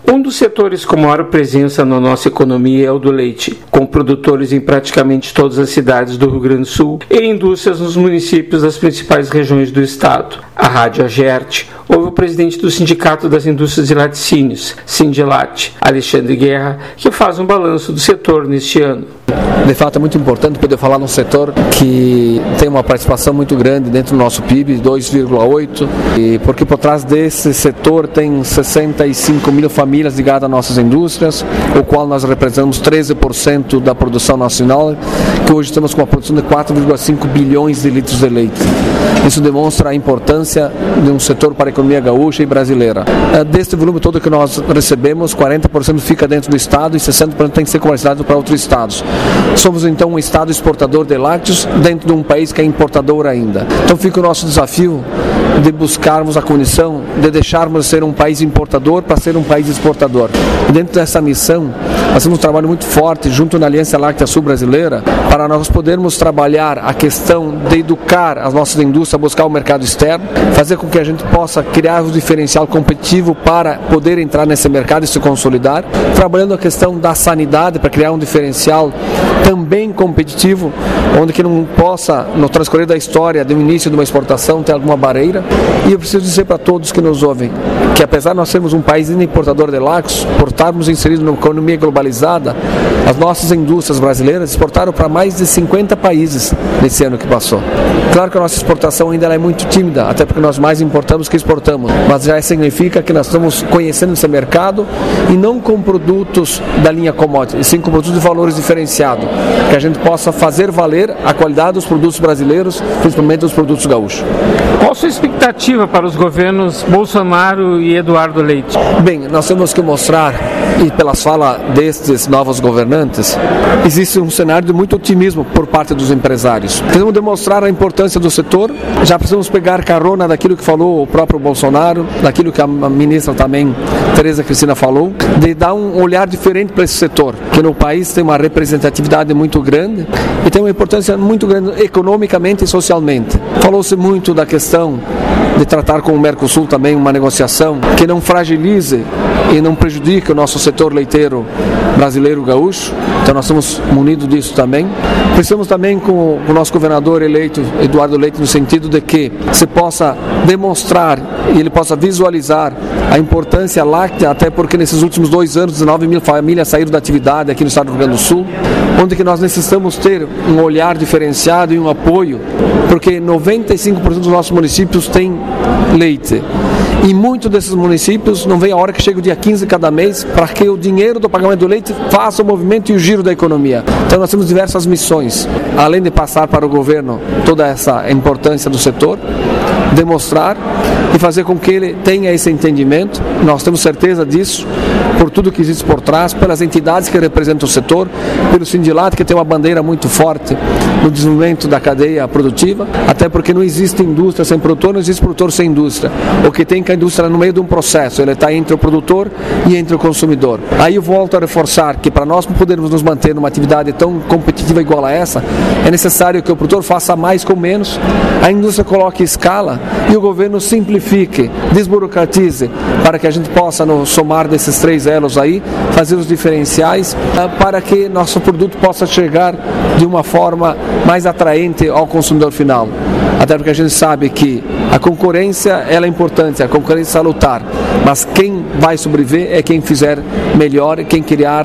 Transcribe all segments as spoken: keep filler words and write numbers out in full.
Um dos setores com maior presença na nossa economia é o do leite, com produtores em praticamente todas as cidades do Rio Grande do Sul e indústrias nos municípios das principais regiões do estado. A Rádio Agerte ouve o presidente do Sindicato das Indústrias de Laticínios, Sindilat, Alexandre Guerra, que faz um balanço do setor neste ano. De fato, é muito importante poder falar num setor que tem uma participação muito grande dentro do nosso P I B, dois vírgula oito, e porque por trás desse setor tem sessenta e cinco mil famílias ligadas às nossas indústrias, o qual nós representamos treze por cento da produção nacional, que hoje estamos com uma produção de quatro vírgula cinco bilhões de litros de leite. Isso demonstra a importância de um setor para a economia gaúcha e brasileira. Deste volume todo que nós recebemos, quarenta por cento fica dentro do estado e sessenta por cento tem que ser comercializado para outros estados. Somos então um estado exportador de lácteos dentro de um país que é importador ainda. Então fica o nosso desafio de buscarmos a condição de deixarmos de ser um país importador para ser um país exportador. E dentro dessa missão, nós temos um trabalho muito forte junto na Aliança Láctea Sul Brasileira para nós podermos trabalhar a questão de educar as nossas indústrias a buscar o mercado externo, fazer com que a gente possa criar um diferencial competitivo para poder entrar nesse mercado e se consolidar, trabalhando a questão da sanidade para criar um diferencial também competitivo, onde que não possa, no transcorrer da história, do início de uma exportação, ter alguma barreira. E eu preciso dizer para todos que nos ouvem, que apesar de nós sermos um país importador de lácteos, por estarmos inseridos numa economia globalizada, as nossas indústrias brasileiras exportaram para mais de cinquenta países nesse ano que passou. Claro que a nossa exportação ainda é muito tímida, até porque nós mais importamos que exportamos, mas já significa que nós estamos conhecendo esse mercado e não com produtos da linha commodity, e sim com produtos de valores diferenciados, que a gente possa fazer valer a qualidade dos produtos brasileiros, principalmente dos produtos gaúchos. Qual a sua expectativa para os governos Bolsonaro e Eduardo Leite? Bem, nós temos que mostrar, e pela fala destes novos governantes, existe um cenário de muito otimismo por parte dos empresários. Precisamos demonstrar a importância do setor, já precisamos pegar carona daquilo que falou o próprio Bolsonaro, daquilo que a ministra também, Tereza Cristina, falou, de dar um olhar diferente para esse setor, que no país tem uma representatividade muito grande e tem uma importância muito grande economicamente e socialmente. Falou-se muito da questão de tratar com o Mercosul também uma negociação que não fragilize e não prejudique o nosso setor leiteiro brasileiro gaúcho, então nós estamos munidos disso também. Precisamos também com o nosso governador eleito, Eduardo Leite, no sentido de que se possa demonstrar e ele possa visualizar a importância láctea, até porque nesses últimos dois anos, dezenove mil famílias saíram da atividade aqui no estado do Rio Grande do Sul, onde que nós necessitamos ter um olhar diferenciado e um apoio, porque noventa e cinco por cento dos nossos municípios têm leite. E muitos desses municípios não vem a hora que chega o dia quinze de cada mês para que o dinheiro do pagamento do leite faça o movimento e o giro da economia. Então nós temos diversas missões, além de passar para o governo toda essa importância do setor, demonstrar e fazer com que ele tenha esse entendimento. Nós temos certeza disso, por tudo que existe por trás, pelas entidades que representam o setor, pelo Sindilat, que tem uma bandeira muito forte no desenvolvimento da cadeia produtiva, até porque não existe indústria sem produtor, não existe produtor sem indústria. O que tem que a indústria no meio de um processo, ele está entre o produtor e entre o consumidor. Aí eu volto a reforçar que para nós podermos nos manter numa atividade tão competitiva igual a essa, é necessário que o produtor faça mais com menos, a indústria coloque escala e o governo simplifique, desburocratize, para que a gente possa, no somar desses três elos aí, fazer os diferenciais para que nosso produto possa chegar de uma forma mais atraente ao consumidor final. Até porque a gente sabe que a concorrência ela é importante, a concorrência é salutar, mas quem vai sobreviver é quem fizer melhor, quem criar,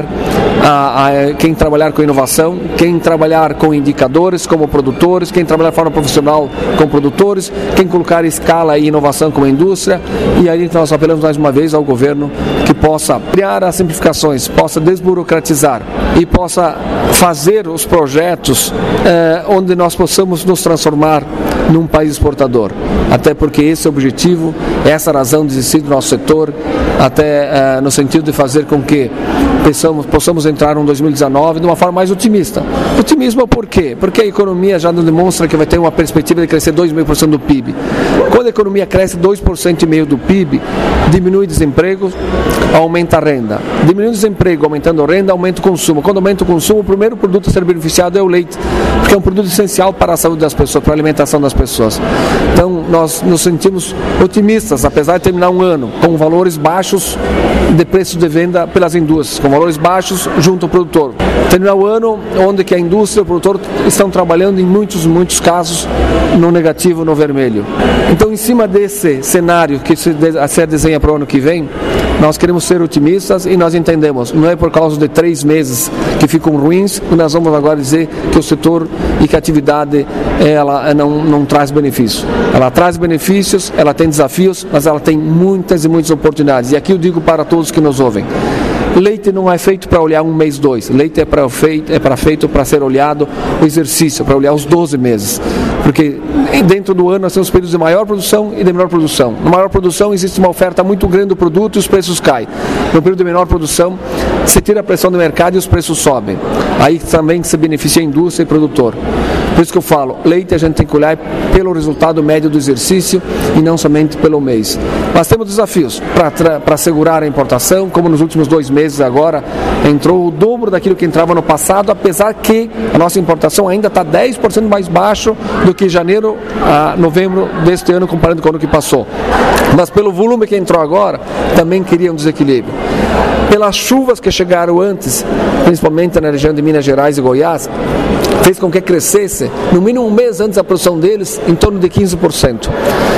a, a, quem trabalhar com inovação, quem trabalhar com indicadores como produtores, quem trabalhar de forma profissional com produtores, quem colocar escala e inovação como indústria. E aí nós apelamos mais uma vez ao governo que possa criar as simplificações, possa desburocratizar e possa fazer os projetos eh, onde nós possamos nos transformar num país exportador. Até porque esse é o objetivo, essa razão de existir do nosso setor, até eh, no sentido de fazer com que possamos, possamos entrar em dois mil e dezenove de uma forma mais otimista. Otimismo por quê? Porque a economia já nos demonstra que vai ter uma perspectiva de crescer dois vírgula cinco por cento do P I B. Quando a economia cresce dois vírgula cinco por cento do P I B, diminui o desemprego, aumenta a renda. Diminuindo o desemprego, aumentando a renda, aumenta o consumo. Quando aumenta o consumo, o primeiro produto a ser beneficiado é o leite, porque é um produto essencial para a saúde das pessoas, para a alimentação das pessoas. Então, nós nos sentimos otimistas, apesar de terminar um ano com valores baixos de preço de venda pelas indústrias, com valores baixos junto ao produtor. Terminar o ano onde que a indústria e o produtor estão trabalhando em muitos, muitos casos no negativo, no vermelho. Então, em cima desse cenário que se desenha para o ano que vem, nós queremos ser otimistas e nós entendemos, não é por causa de três meses que ficam ruins que nós vamos agora dizer que o setor e que a atividade ela não, não traz benefícios. Ela traz benefícios, ela tem desafios, mas ela tem muitas e muitas oportunidades. E aqui eu digo para todos que nos ouvem, leite não é feito para olhar um mês, dois. Leite é para feito, é para feito para ser olhado o exercício, para olhar os doze meses. Porque dentro do ano nós temos períodos de maior produção e de menor produção. Na maior produção existe uma oferta muito grande do produto e os preços caem. No período de menor produção, se tira a pressão do mercado e os preços sobem. Aí também se beneficia a indústria e o produtor. Por isso que eu falo, leite a gente tem que olhar pelo resultado médio do exercício e não somente pelo mês. Mas temos desafios para assegurar a importação, como nos últimos dois meses agora, entrou o dobro daquilo que entrava no passado, apesar que a nossa importação ainda está dez por cento mais baixo do que janeiro a novembro deste ano, comparando com o ano que passou. Mas pelo volume que entrou agora, também queria um desequilíbrio. Pelas chuvas que chegaram antes, principalmente na região de Minas Gerais e Goiás, fez com que crescesse, no mínimo um mês antes da produção deles, em torno de quinze por cento.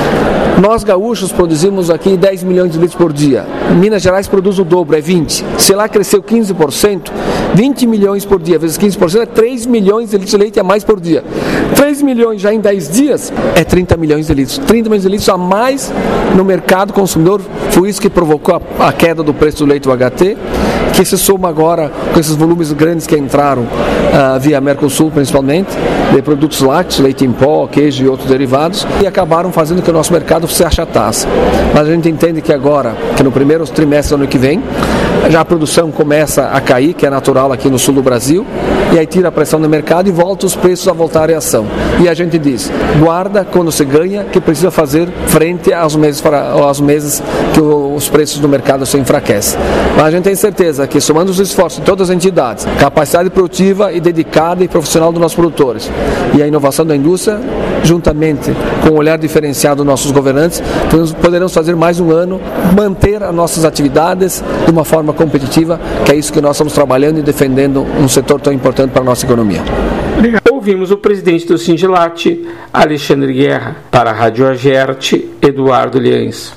Nós gaúchos produzimos aqui dez milhões de litros por dia. Minas Gerais produz o dobro, é vinte. Se lá cresceu quinze por cento, vinte milhões por dia, vezes quinze por cento, é três milhões de litros de leite a mais por dia. três milhões já em dez dias é trinta milhões de litros. trinta milhões de litros a mais no mercado consumidor. Foi isso que provocou a, a queda do preço do leite U H T, que se soma agora com esses volumes grandes que entraram uh, via Mercosul, principalmente, de produtos lácteos, leite em pó, queijo e outros derivados, e acabaram fazendo que o nosso mercado se achatasse. Mas a gente entende que agora, que no primeiro trimestre do ano que vem, já a produção começa a cair, que é natural aqui no sul do Brasil, e aí tira a pressão do mercado e volta os preços a voltarem à ação. E a gente diz, guarda quando se ganha, que precisa fazer frente aos meses, aos meses que os preços do mercado se enfraquecem. Mas a gente tem certeza que, somando os esforços de todas as entidades, capacidade produtiva e dedicada e profissional dos nossos produtores e a inovação da indústria, juntamente com o olhar diferenciado dos nossos governantes, poderemos fazer mais um ano, manter as nossas atividades de uma forma competitiva, que é isso que nós estamos trabalhando e defendendo um setor tão importante para a nossa economia. Ouvimos o presidente do Sindilat, Alexandre Guerra. Para a Rádio Agerte, Eduardo Liães.